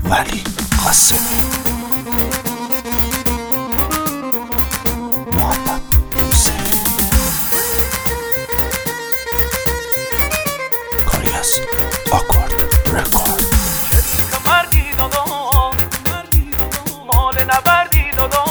ولی قاسمی. محمد یوسف کاری از آکورد رکورد. مردی دادا مال نبردی دادا،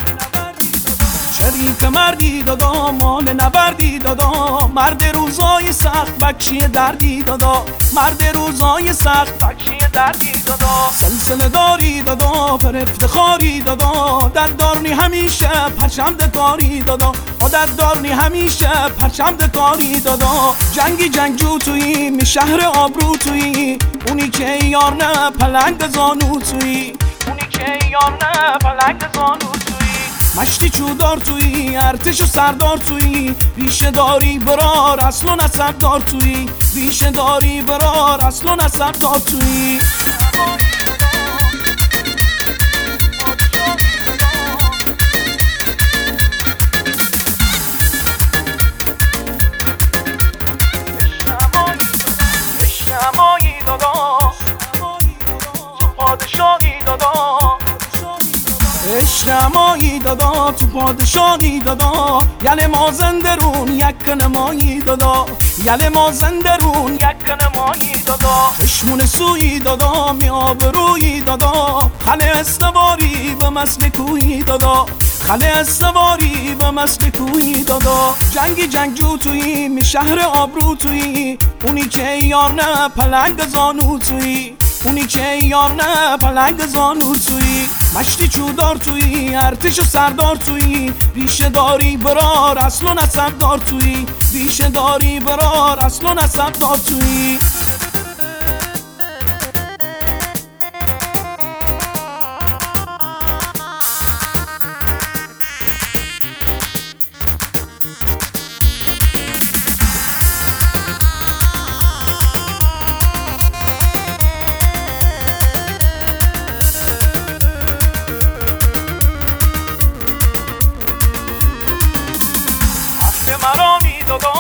شریک مردی دادا مال نبردی دادا، مرد روزای سخت بکشی دردی دادا، مرد روزای سخت بکشی دردی دادا، سلسله داری دادا پر افتخاری دادا، در دارنی همیشه پرچمد کاری دادا، در دارنی همیشه پرچمد کاری دادا، جنگی جنگجو تویی می شهر آبرو تویی، اونی که یار نه پلنگ زانو تویی، اونی که یار نه پلنگ زانو تویی، مشتی چودار تویی ارتش و سردار تویی، ریشه داری برار اصل و نسب دار تویی، ریشه داری برار اصل و نسب دار تویی. اشتمایی دادا تو پادشاهی دادا، اجتماعی دادا تو پادشاهی دادا، یل مازندرون یک کنمایی دادا، یل مازندرون یک کنمایی دادا، چشمون سویی دادا میابرویی دادا، خل استواری به مسل کویی دادا، خل استواری به مسل کویی دادا، جنگی جنگجو تویی می شهر آبرو تویی، اونی که یار نه پلنگ زانو تویی، اونی که یار نه پلنگ زانو تویی، مشتی چودار تویی ارتش و سردار تویی، ریشه داری برار اصل و نسب دار تویی، ریشه داری برار اصل و نسب دار تویی. مرا می دادا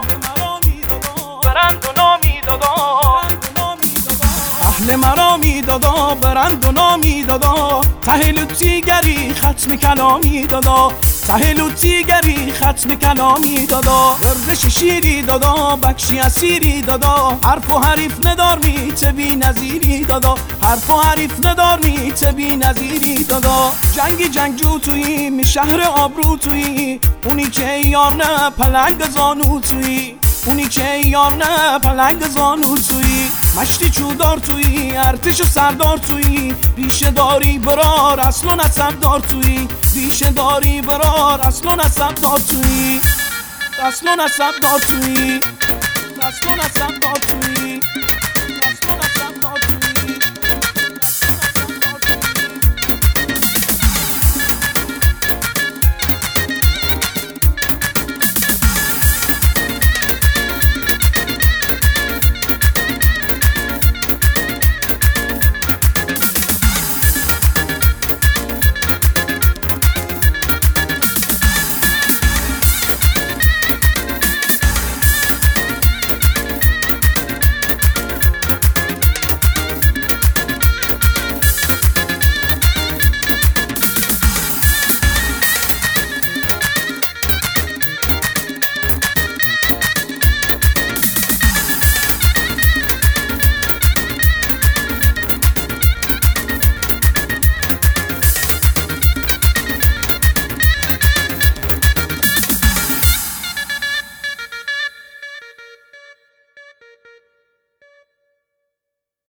برند و نامی دادا، اهل مرا می دادا برند و نامی دادا، ته لطیگری ختم کلامی دادا، ته لطیگری ختم کلامی دادا، گردش شیری دادا بکشی اسیری دادا، حرف و حریف ندار میت بی نظیری دادا، حرف و حریف ندار میت بی نظیری دادا، جنگی جنگجو تویی می شهر آبرو تویی، اونی که یار نه پلنگ زانو تویی، اونی که یار نه پلنگ زانو تویی، مشتی چودار تویی ارتش و سردار تویی، ریشه داری برار اصل و نسب دار تویی، ریشه داری برار اصل و نسب دار تویی، اصل و نسب دار تویی، اصل و نسب دار تویی.